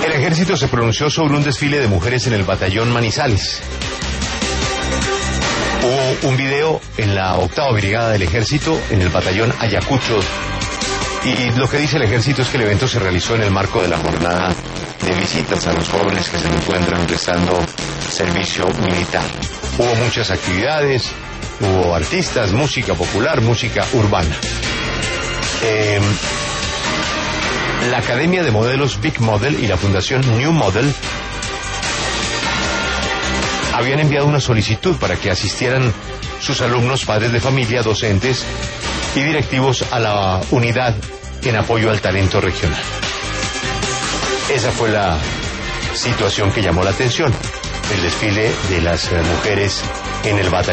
El ejército se pronunció sobre un desfile de mujeres en el batallón Manizales. Hubo un video en la 8ª Brigada del Ejército, en el batallón Ayacucho, y lo que dice el ejército es que el evento se realizó en el marco de la jornada de visitas a los jóvenes que se encuentran prestando servicio militar. Hubo muchas actividades, hubo artistas, música popular, música urbana. La Academia de Modelos Big Model y la Fundación New Model habían enviado una solicitud para que asistieran sus alumnos, padres de familia, docentes y directivos a la unidad en apoyo al talento regional. Esa fue la situación que llamó la atención, el desfile de las mujeres en el batallón.